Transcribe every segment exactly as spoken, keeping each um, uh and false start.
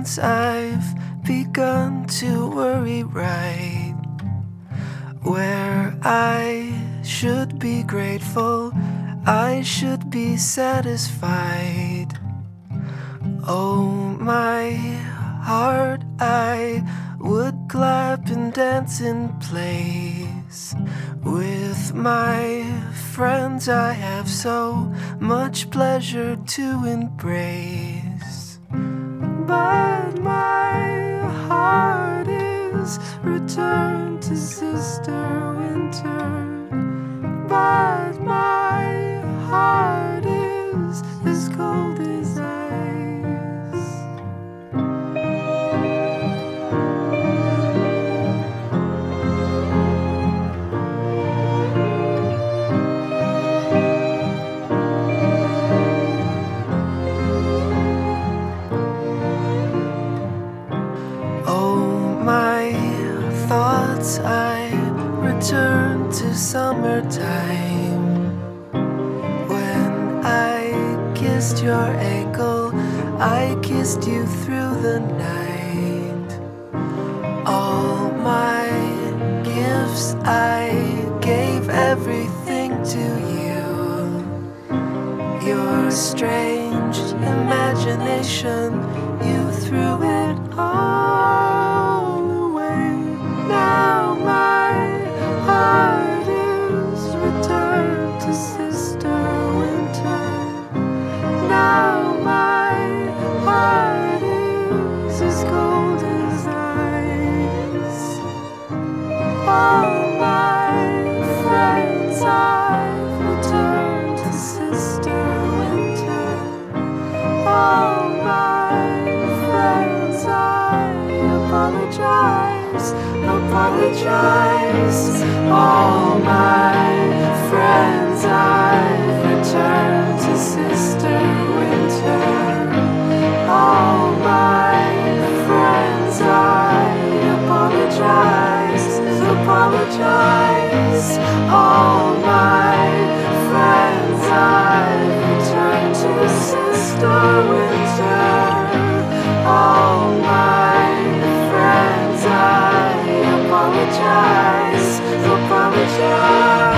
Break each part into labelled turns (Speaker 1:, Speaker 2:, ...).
Speaker 1: since I've begun to worry right where I should be grateful, I should be satisfied. Oh, my heart, I would clap and dance in place. With my friends I have so much pleasure to embrace. But my heart is returned to Sister Winter. But my heart is as cold as ice. I return to summertime. When I kissed your ankle, I kissed you through the night. All my gifts, I gave everything to you. Your strange imagination, you threw it all away. Now my heart is returned to Sister Winter. Now my heart is as cold as ice. All my friends I've returned to Sister Winter. All my friends I apologize. Apologize. All my friends I've returned to Sister Winter. All my friends I apologize. Apologize. All my friends I've returned to Sister Winter. All my friends I apologize, apologize.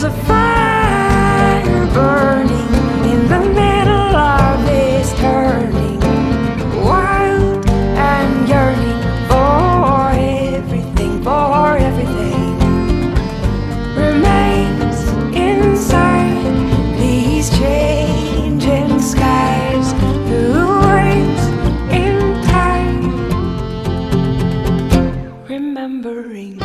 Speaker 1: a fire burning in the middle of this turning, wild and yearning for everything, for everything remains inside these changing skies, who waits in time, remembering.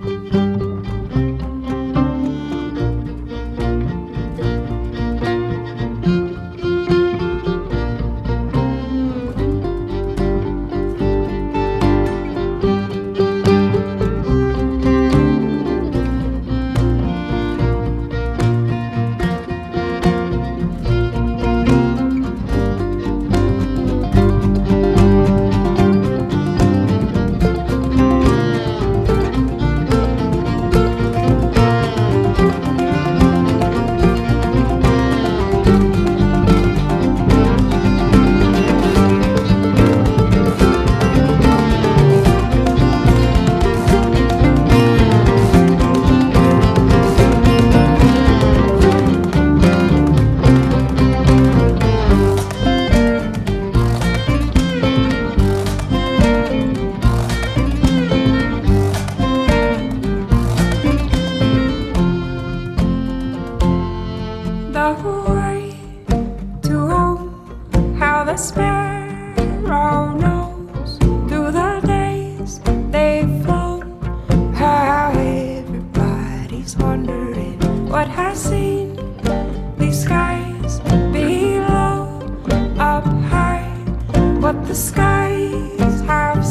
Speaker 1: The way to home, how the sparrow knows through the days they've flown, how everybody's wondering what has seen these skies below, up high, what the skies have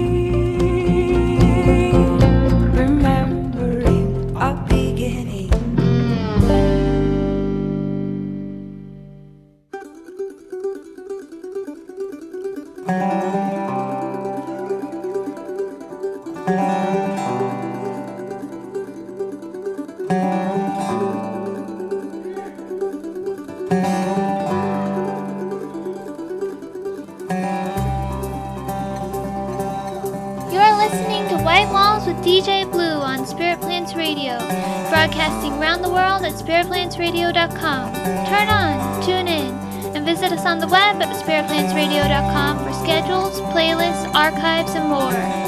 Speaker 1: seen, remembering a beginning.
Speaker 2: You're listening to White Walls with D J Blue on Spirit Plants Radio, broadcasting around the world at spirit plants radio dot com. Turn on, tune in, and visit us on the web at spirit plants radio dot com for schedules, playlists, archives, and more.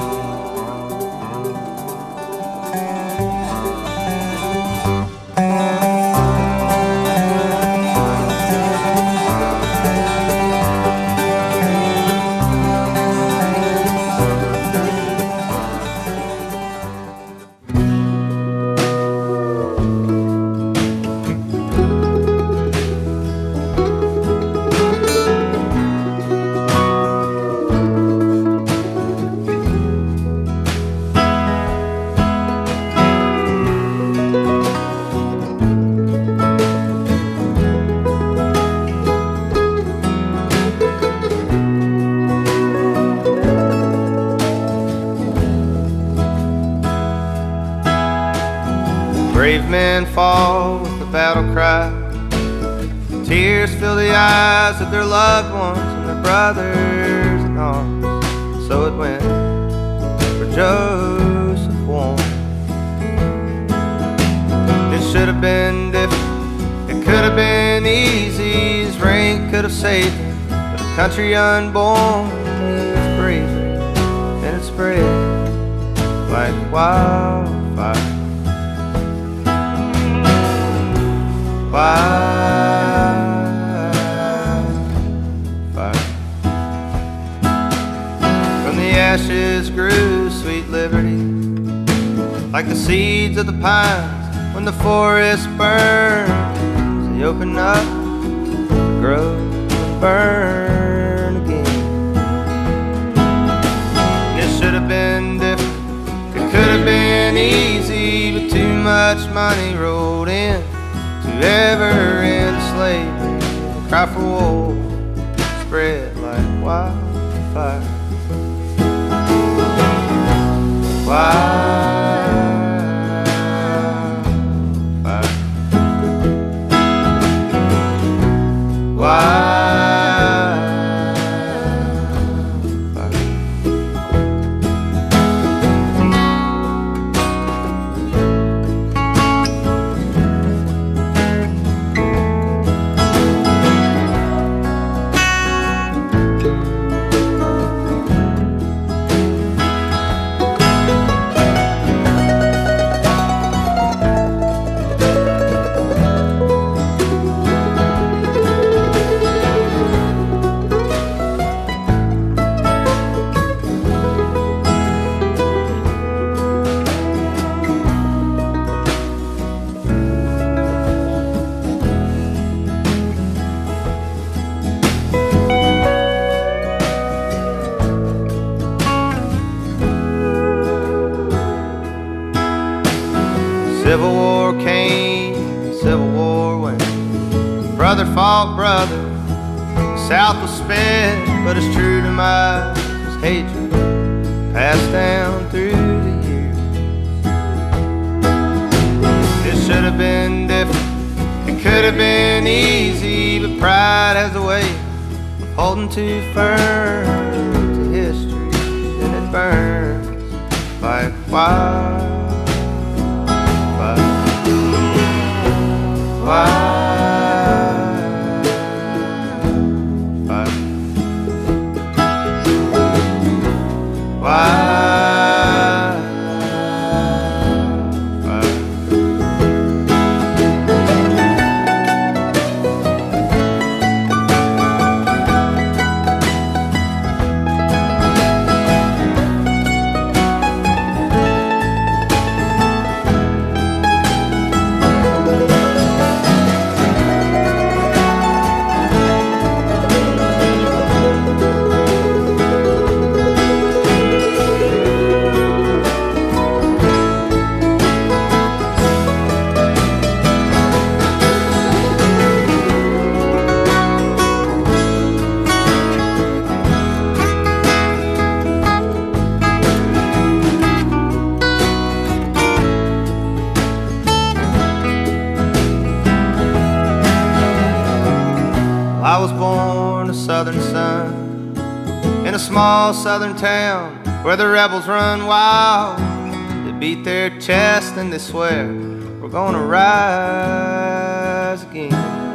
Speaker 3: Brave men fall with the battle cry. Tears fill the eyes of their loved ones and their brothers in arms. So it went for Joseph Warren. It should have been different, it could have been easy. His rank could have saved him, but a country unborn needs bravery, and it spread like wildfire. Wildfire. From the ashes grew sweet liberty, like the seeds of the pines when the forest burns. They open up, grow, and burn again. And it should have been different, it could have been easy, but too much money rolled in to ever end slavery. The cry for war spread like wildfire. Wildfire. Wildfire. Civil War came, Civil War went. Brother fought brother, the South was spent. But it's true to my hatred passed down through the years. It should have been different, it could have been easy, but pride has a way of holding too firm to history, and it burns like wildfire. Wildfire. I was born a southern son in a small southern town where the rebels run wild. They beat their chest and they swear we're gonna rise again.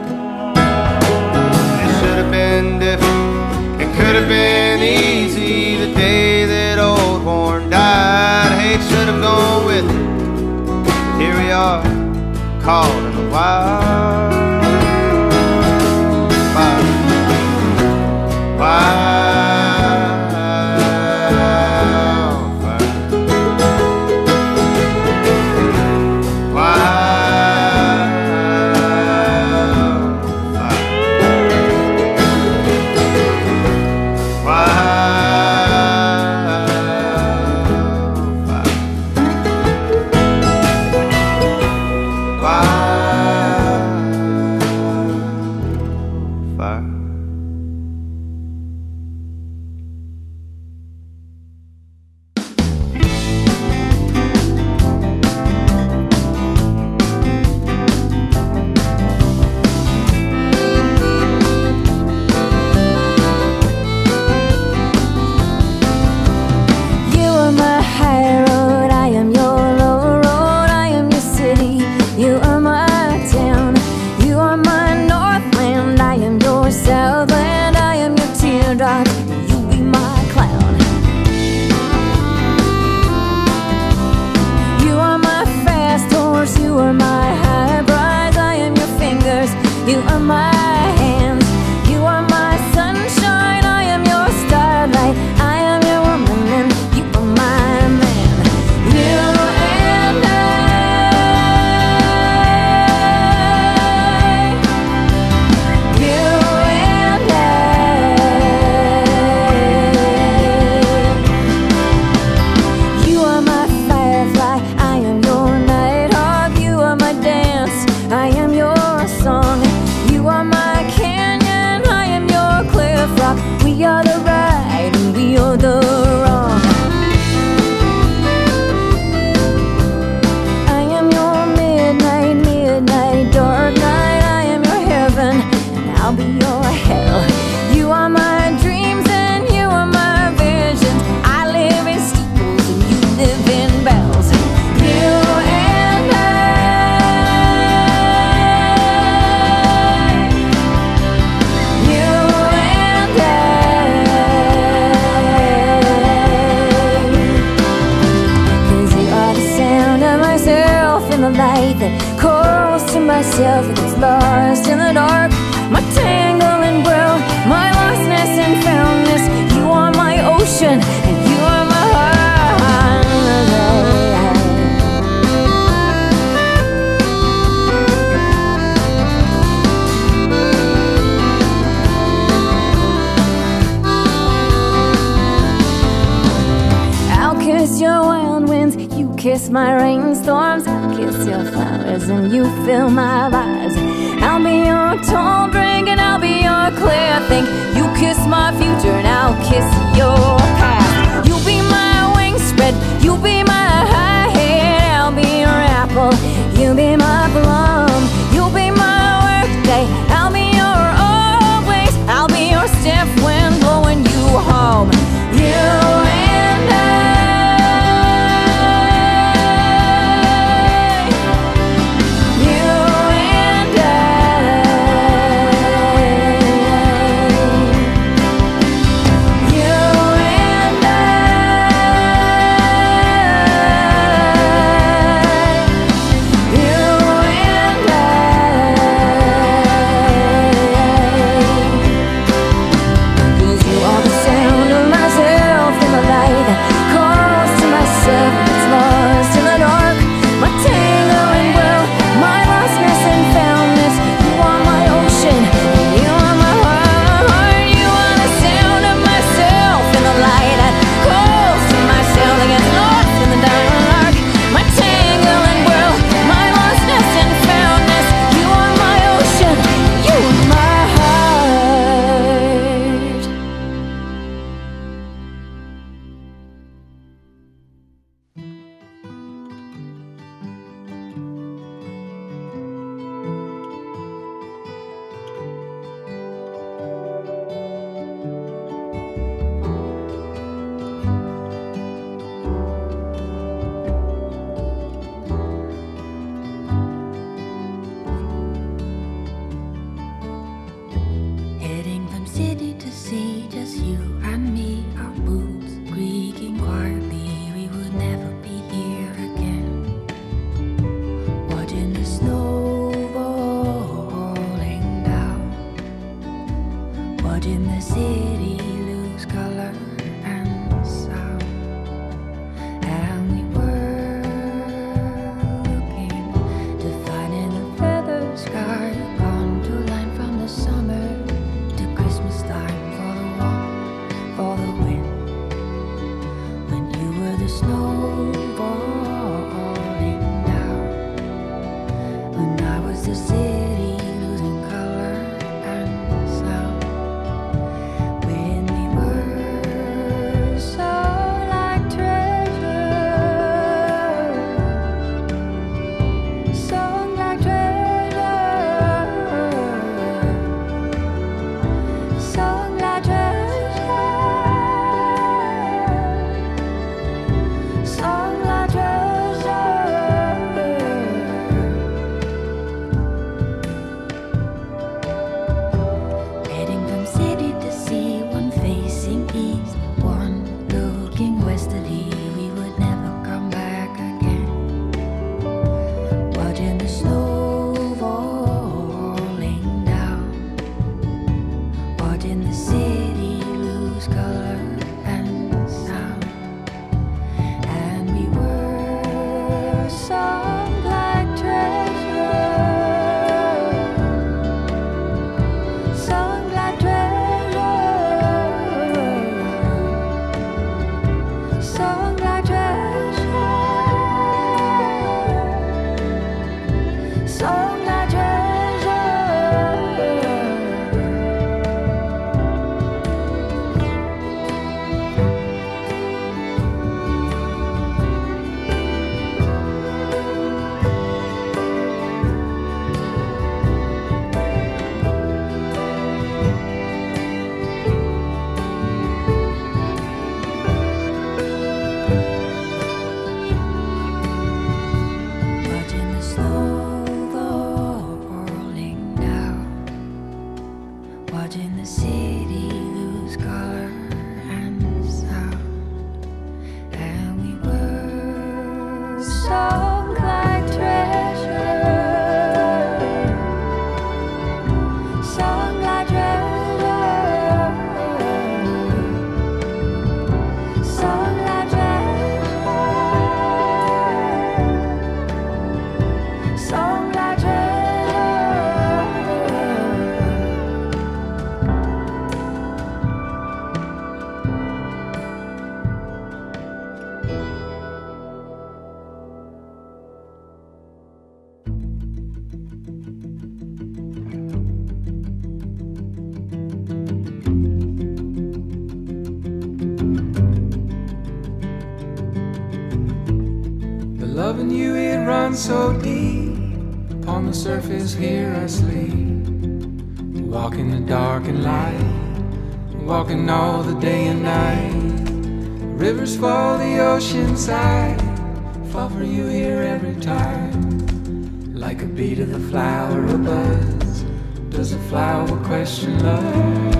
Speaker 3: It should have been different, it could have been easy. The day that old Horn died, hate should have gone with it. Here we are, caught in the wild.
Speaker 4: Myself gets lost in the dark, my tangling world, my lostness and foundness. You are my ocean and you are my heart. I'll kiss your wild winds, you kiss my rainstorms. I'll kiss your flowers and you fill my vase. I'll be your tall drink and I'll be your clear think. You kiss my future and I'll kiss your past. You'll be my wings spread, you'll be my high head. I'll be your apple, you'll be my plum. You'll be my workday, I'll be your always. I'll be your stiff wind blowing you home. You and I, you and I, you and I.
Speaker 5: Loving you, it runs so deep. Upon the surface, here I sleep. Walk in the dark and light, walking all the day and night. Rivers fall the ocean side, fall for you here every time. Like a beat of the flower, a buzz. Does a flower question love?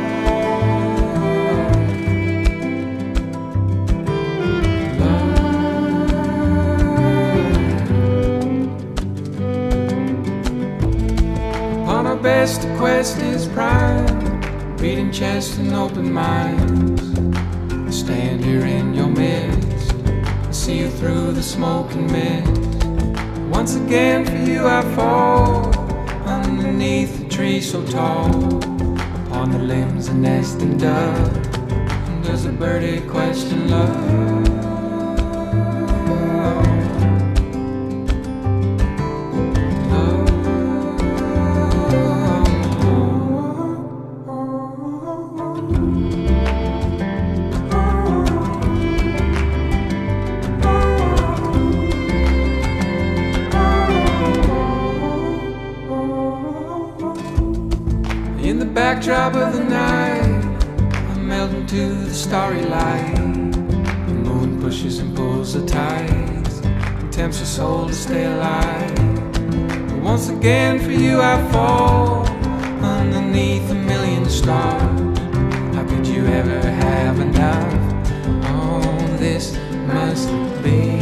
Speaker 5: Best quest is prime, reading chest and open minds. Stand here in your midst, see you through the smoke and mist. Once again for you I fall, underneath a tree so tall. Upon the limbs a nesting dove, does a birdie question love? Backdrop of the night, I'm melting to the starry light. The moon pushes and pulls the tides, and tempts your soul to stay alive. But once again for you I fall, underneath a million stars. How could you ever have enough? Oh, this must be.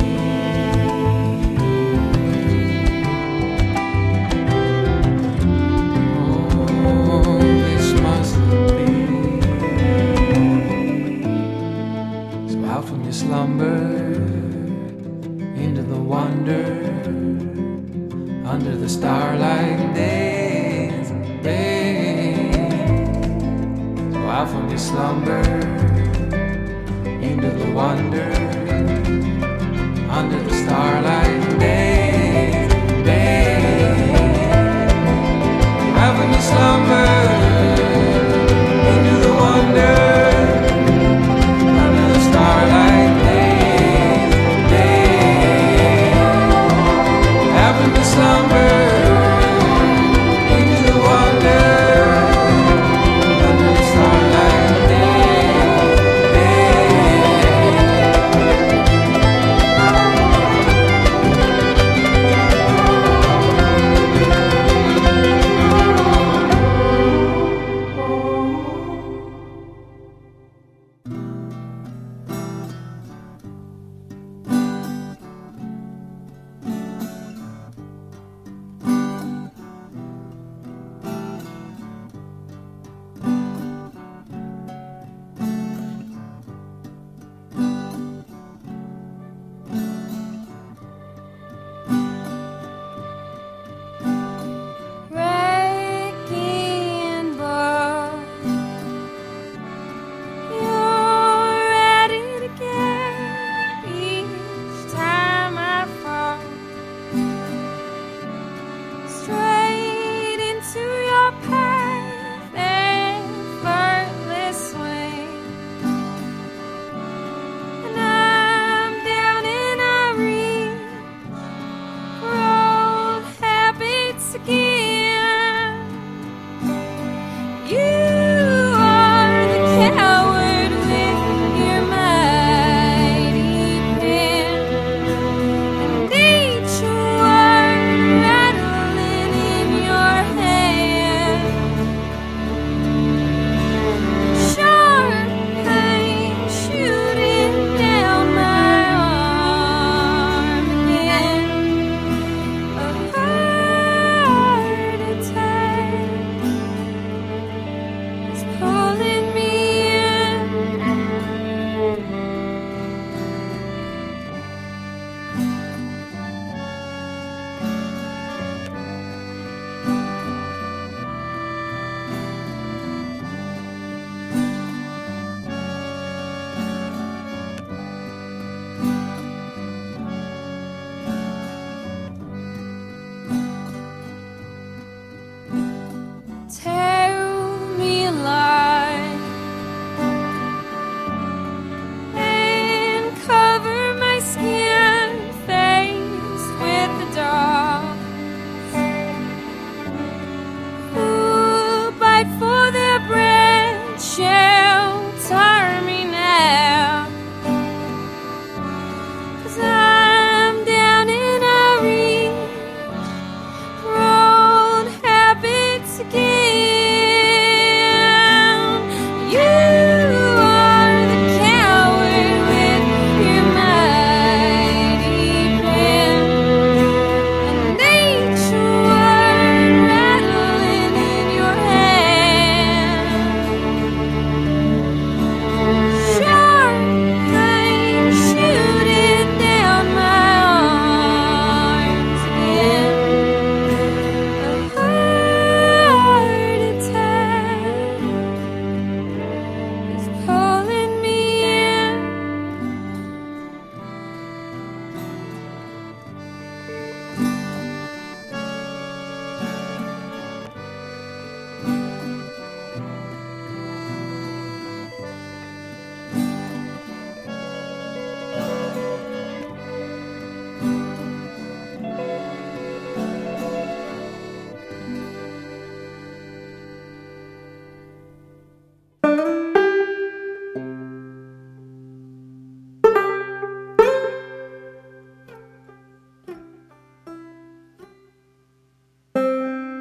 Speaker 5: Slumber into the wonder, under the starlight days rain. So out from your slumber into the wonder, under the starlight days days. Out from your slumber into the wonder, under the starlight. Slumber into the wonder, under the starlight day, day.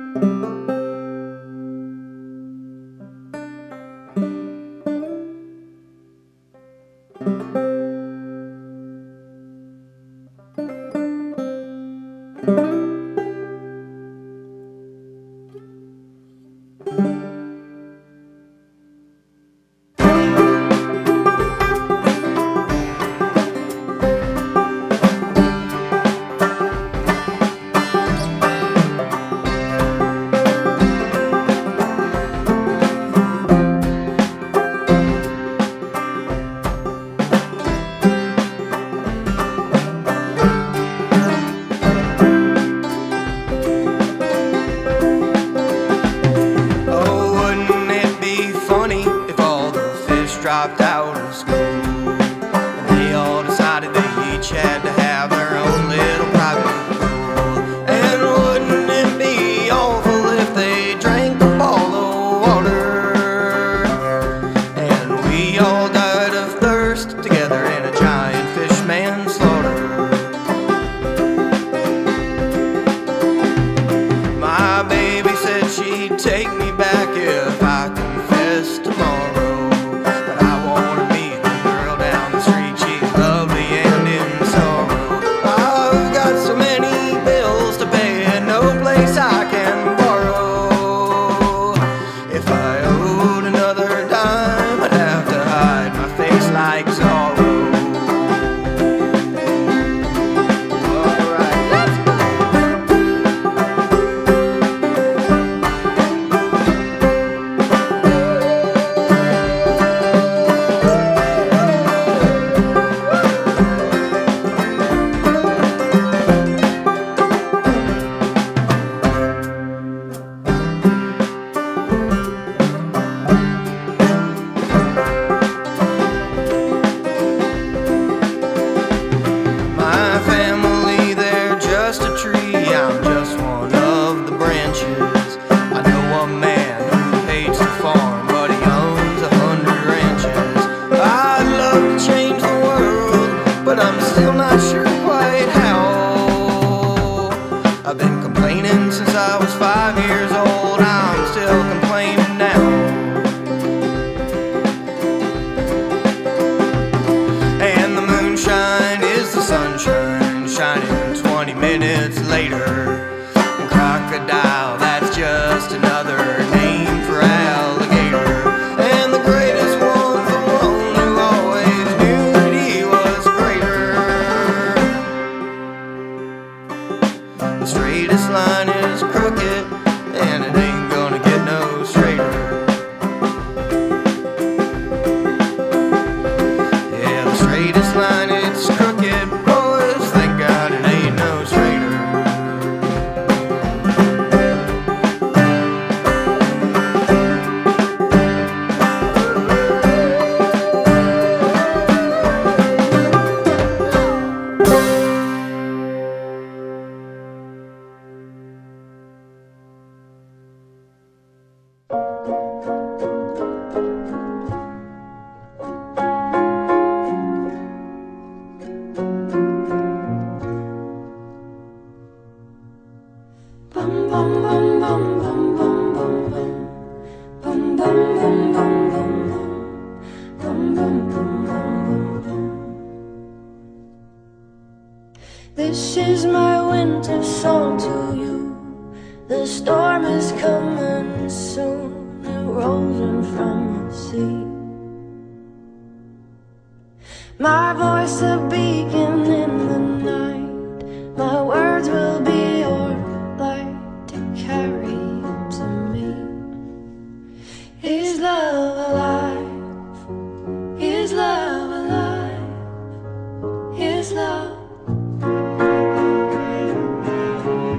Speaker 3: dropped out of school, and they all decided they each had to have their own little private pool. And wouldn't it be awful if they drank up all the water, and we all died of thirst together in a giant fish manslaughter. My baby said she'd take me back if I confessed tomorrow.
Speaker 6: This is my winter song to you. The storm is coming soon. It rolls in from the sea. My voice a beacon in the night. My words will be your light to carry to me. Is love alive? Is love alive? Is love?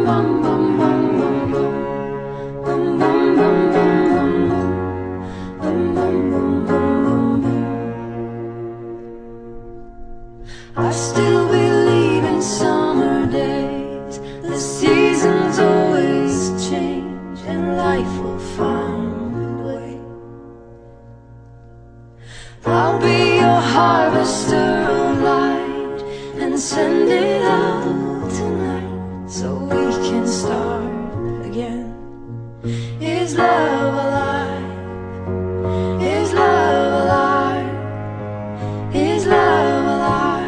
Speaker 6: I still believe in summer days. The seasons always change and life will find a way. I'll be your harvester of light and send it out tonight so we can start again. Is love alive? Is love alive? Is love alive?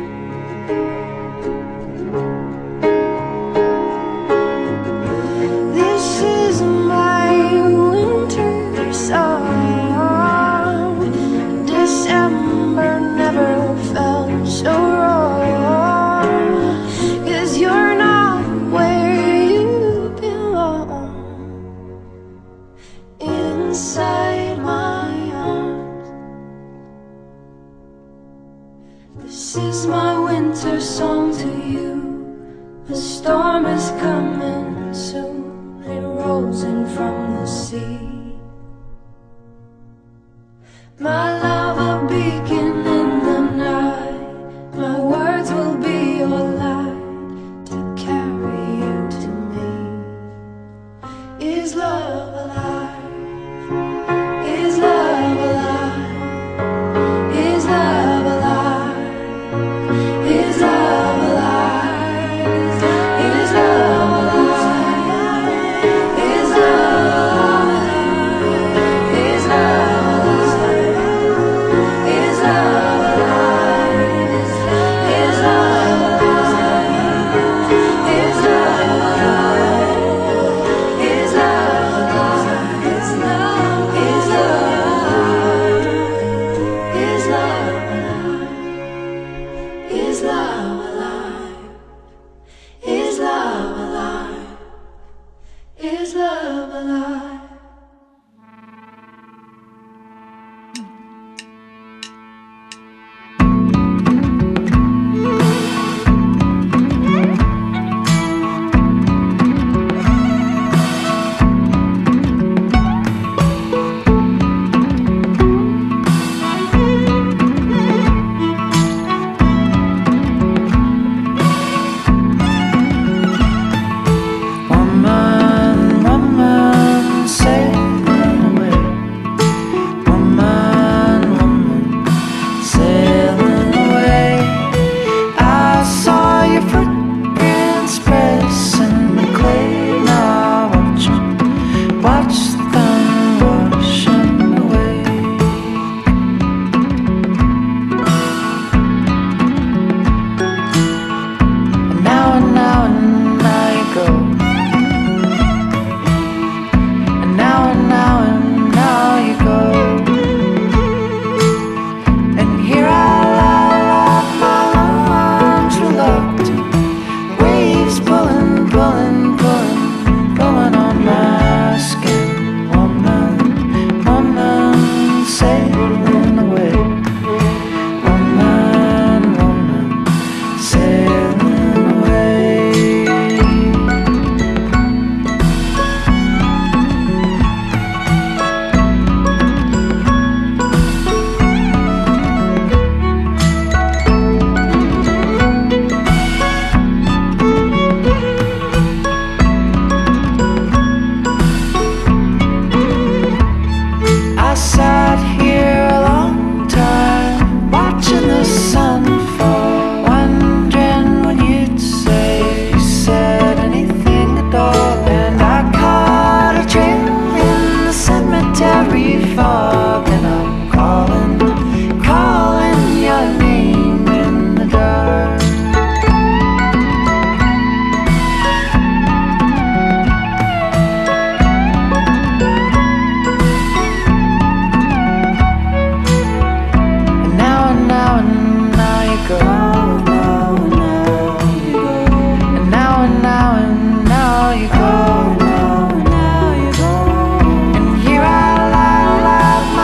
Speaker 6: This is my winter song. December never felt so wrong, 'cause you're not where you belong. Inside my arms. This is my winter song to you. The storm is coming soon. It rolls in from the sea. My love, a beacon in the night. My words will be your light to carry you to me. Is love alive? Is love alive? Is love alive? Is love alive? Is love alive? Is love alive? Is love alive? Is love alive? Is love alive? Is love alive? Is love alive? Is love? Is love alive? Is love alive? Is love alive? Is love alive? Is love alive?
Speaker 5: Woman, woman, sailing away. Woman, woman, sailing away. I saw your footprints pressing the clay. Now watch, watch them washing away. And now and now and now you go. And now and now and now you go. And here I lie, my arms reluctant. Waves pulling, pulling, pulling, pulling on my skin. Woman, woman, sailing away. Woman, woman, sailing away. I sat here a long time, watching the sun fall, wondering what you'd say. You said anything at all, and I caught a trail in the cemetery fog, and I'm calling, calling your name in the dark. And now and now and now you go. And now and now and now you go. And here I lie, lie, my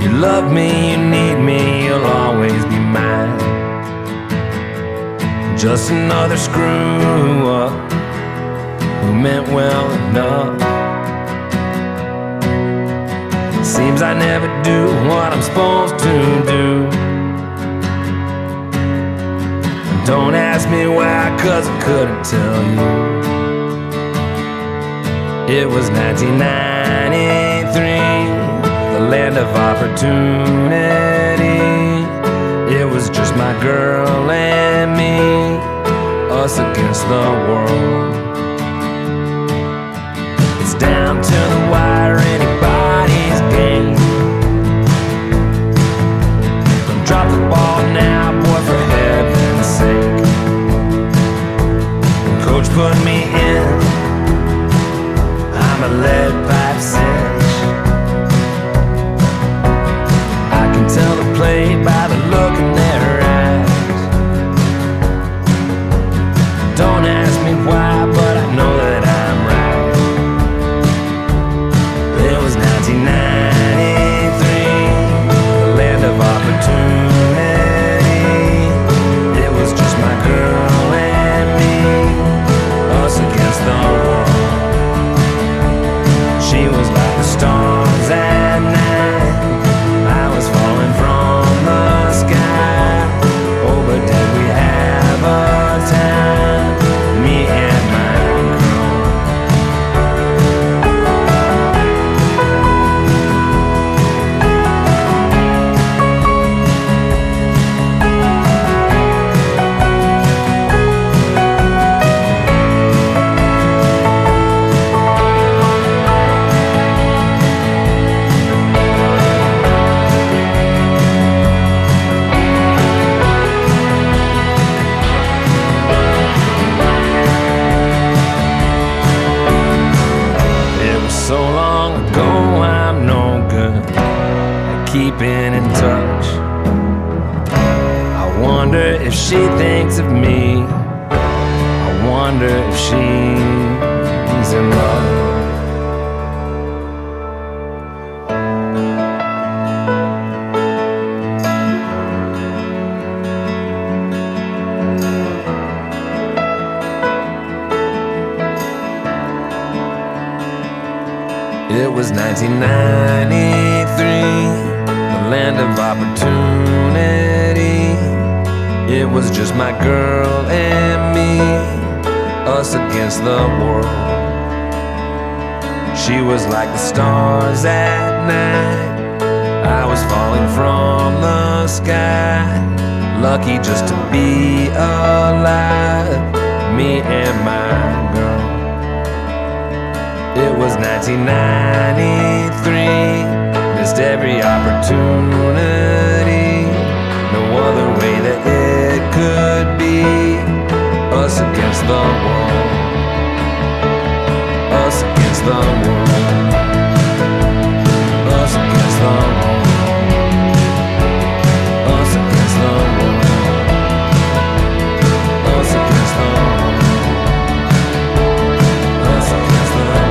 Speaker 7: You love me, you need me, you'll always be mine. Just another screw up who meant well enough. Seems I never do what I'm supposed to do. Don't ask me why, cause I couldn't tell you. It was nineteen ninety-three, the land of opportunity. It was just my girl and me, us against the world. It's down to the wire, anybody's game. Don't drop the ball now, boy, for heaven's sake. Coach put me in, I'm a lead pipe cinch. I can tell the play by the look in their eyes. Don't ask me why, but I know that I'm right. It was nineteen ninety-three, the land of opportunity. It was just my girl and me, us against the world. She was like the stars at night, I was falling from the sky. Oh, but did we have a time, me and my girl. So long ago, I'm no good at keeping in touch. I wonder if she thinks of me. I wonder if she's in love. It was nineteen ninety-three, the land of opportunity. It was just my girl and me, us against the world. She was like the stars at night, I was falling from the sky. Lucky just to be alive, me and my girl. It was nineteen ninety-three, missed every opportunity. No other way that it could be, us against the world. Us against the world. Us against the world. Us against the world. Us against the world. Us against the world.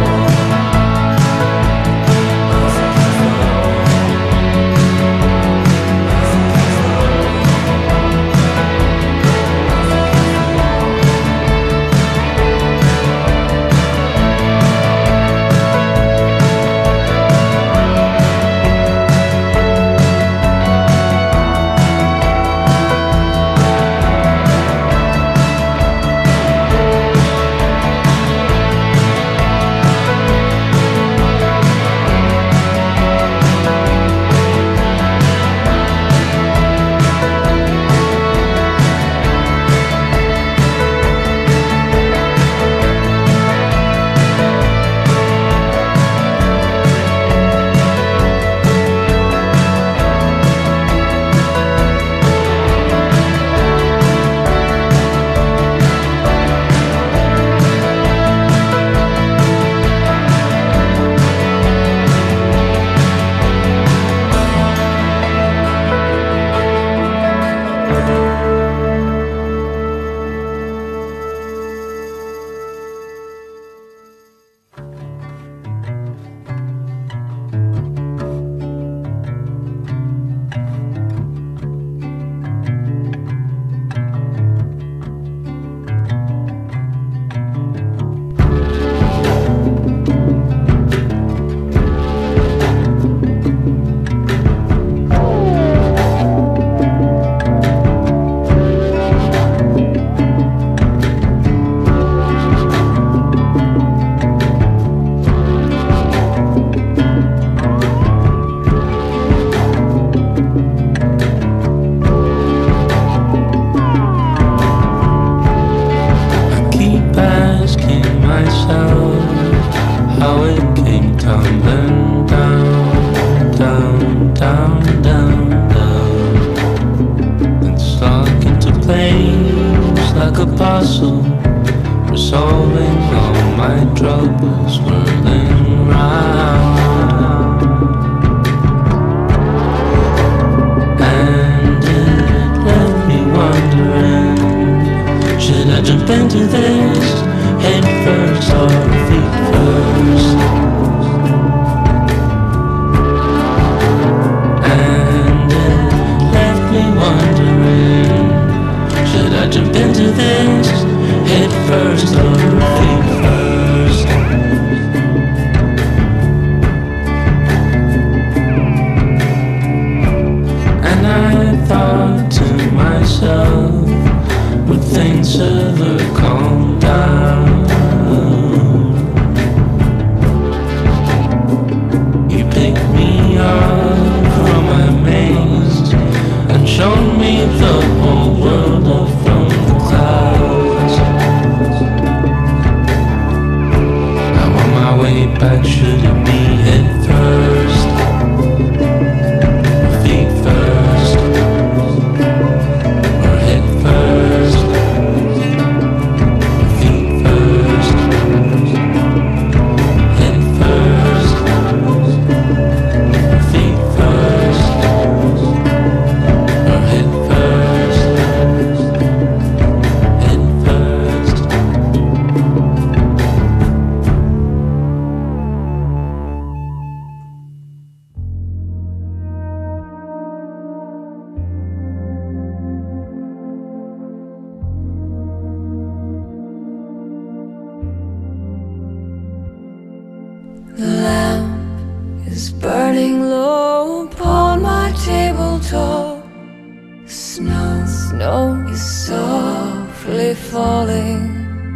Speaker 6: tall. Snow, snow is softly falling.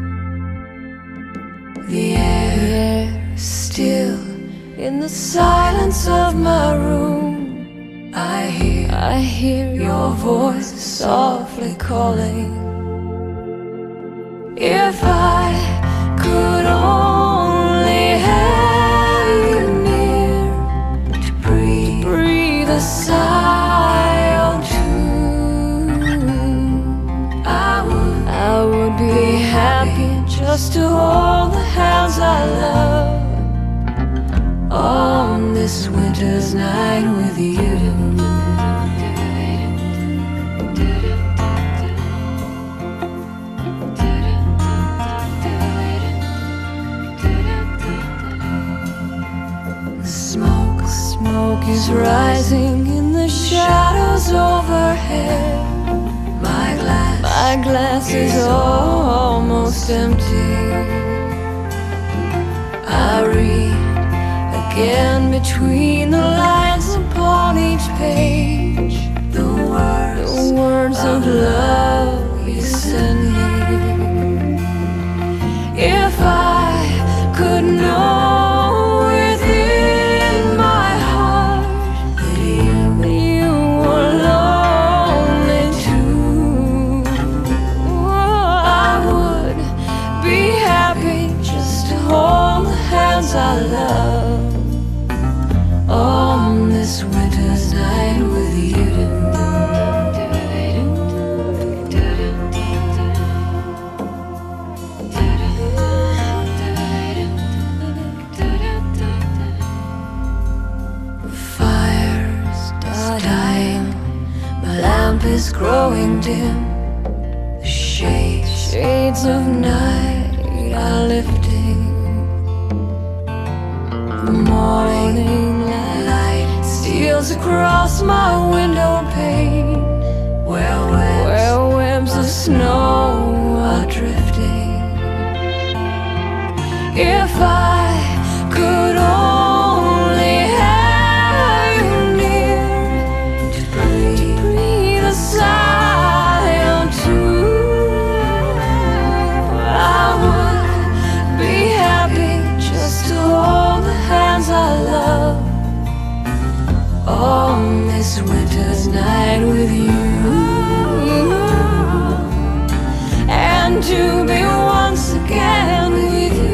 Speaker 6: The air is still in the silence of my room. I hear, I hear your voice softly calling. If I could only have you near to breathe, to breathe a sigh or two, I would, I would be happy just to hold the hands I love on this winter's night with you. Smoke, smoke is rising in the shadows overhead. My glass, my glass is almost empty. I read again between the lines upon each page the words, the words of love you send me. If I could know within my heart that you, you were lonely too, I would be happy just to hold the hands I love on this winter's night with you. Fire's dying, my lamp is growing dim. The shades, shades of night are lifting. The morning light steals across my window pane, where webs, where webs of snow are drifting. If I could only have you near to breathe, to breathe a sigh or two, I would be happy just to hold the hands I love on this winter's night with you, and to be once again with you.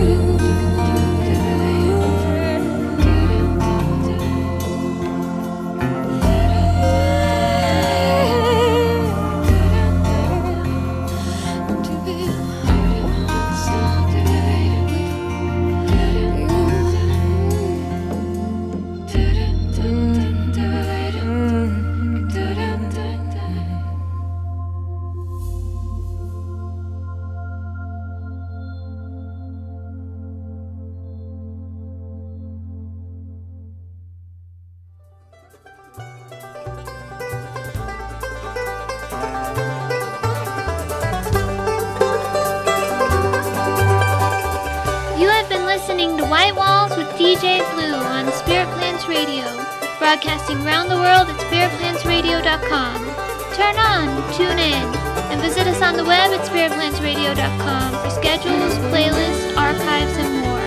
Speaker 2: Listening to White Walls with D J Blue on Spirit Plants Radio, broadcasting around the world at spirit plants radio dot com. Turn on, tune in, and visit us on the web at spirit plants radio dot com for schedules, playlists, archives, and more.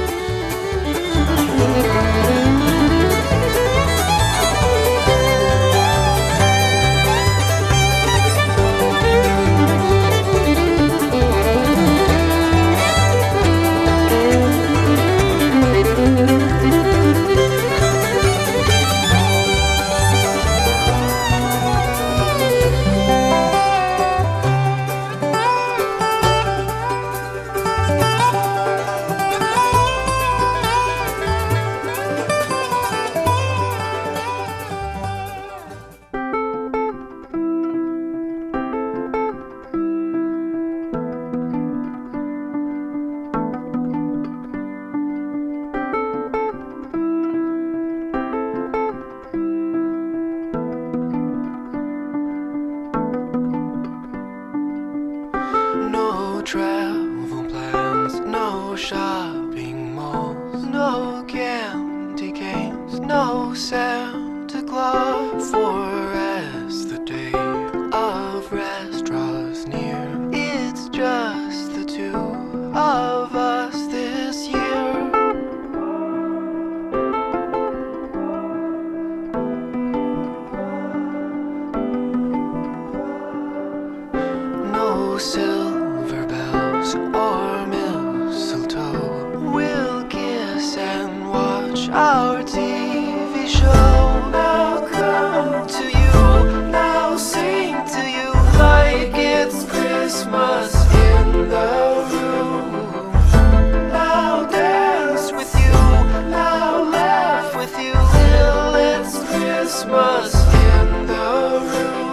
Speaker 8: travel plans, no shopping malls, no candy canes, no Santa Claus forever. silver bells or mistletoe. We'll kiss and watch our T V show. I'll come to you, I'll sing to you like it's Christmas in the room. I'll dance with you, I'll laugh with you till it's Christmas in the room.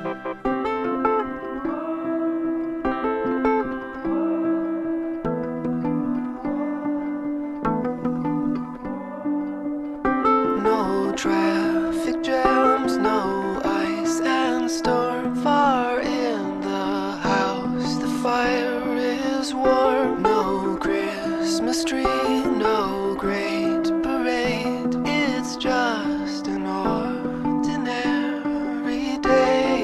Speaker 8: No traffic jams, no ice and storm. Far in the house, the fire is warm. No Christmas tree, no great parade. It's just an ordinary day.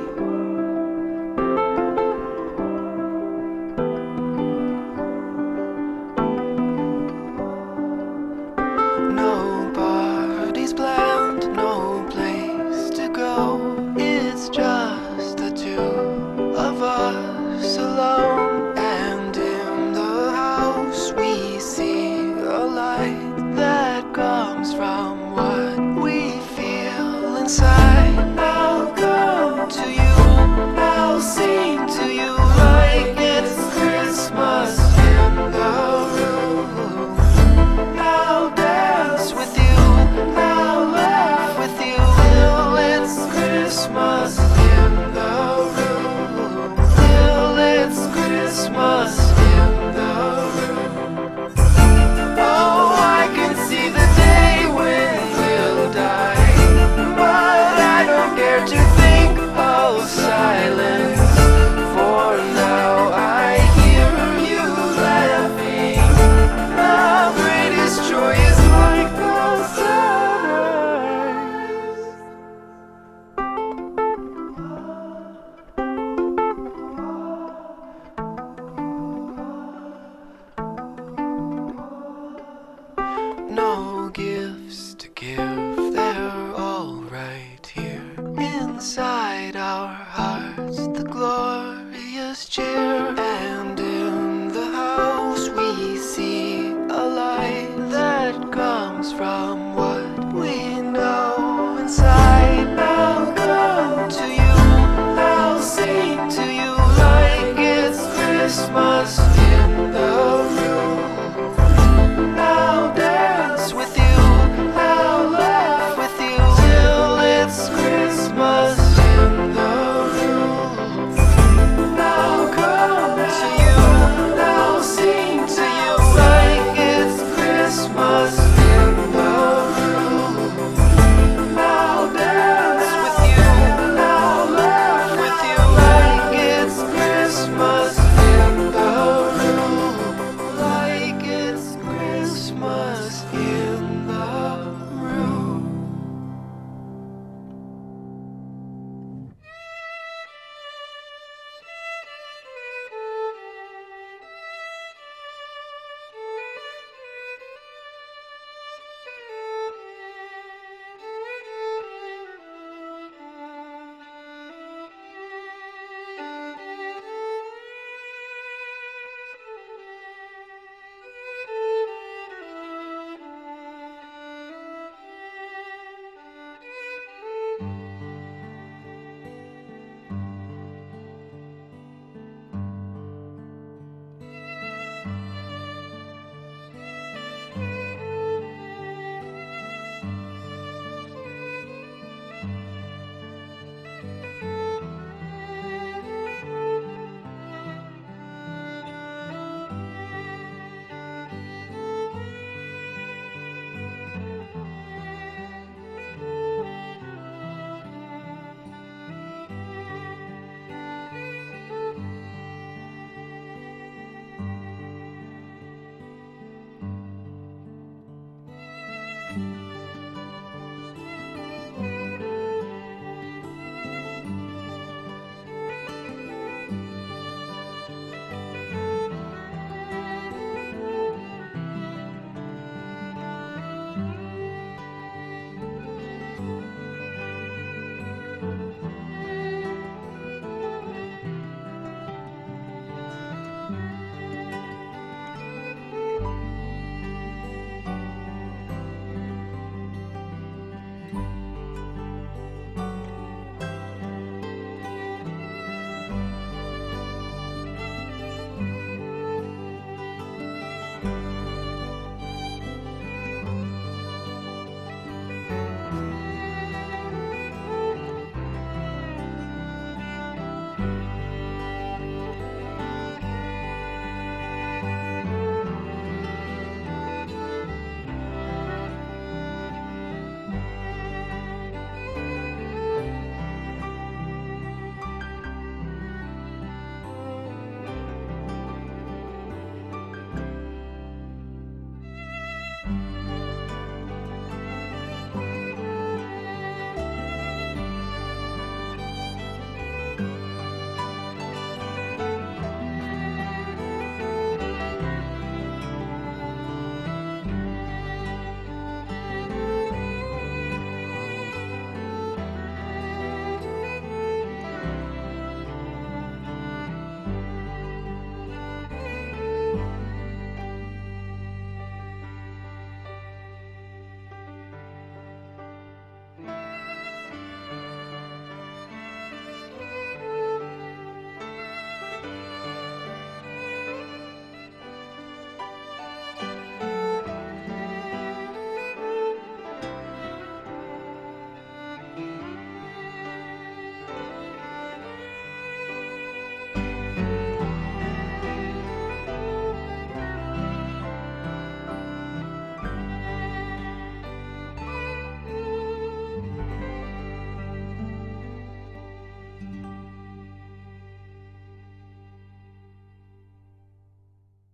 Speaker 8: No parties planned, no place to go. It's just the two of us alone. And in the house we see a light that comes from what we feel inside. I'll come to you, I'll sing to you like it's Christmas in the room. I'll dance with you, I'll laugh with you till it's Christmas in the room. Till it's Christmas in the room. Oh, I can see the day when we'll die, but I don't dare to think of silence. For now I hear you laughing. My greatest joy is like the sunrise. No gifts to give, they're all right here inside our hearts, the glorious cheer. And in the house we see a light that comes from what we know inside. I'll come to you, I'll sing to you like it's Christmas in the room. I'll dance with you, I'll laugh with you till it's Christmas in the room. I'll come to you, I'll sing to you like it's Christmas in the room. I'll dance with you, I'll laugh with you like it's Christmas in the room. Like it's Christmas in the room.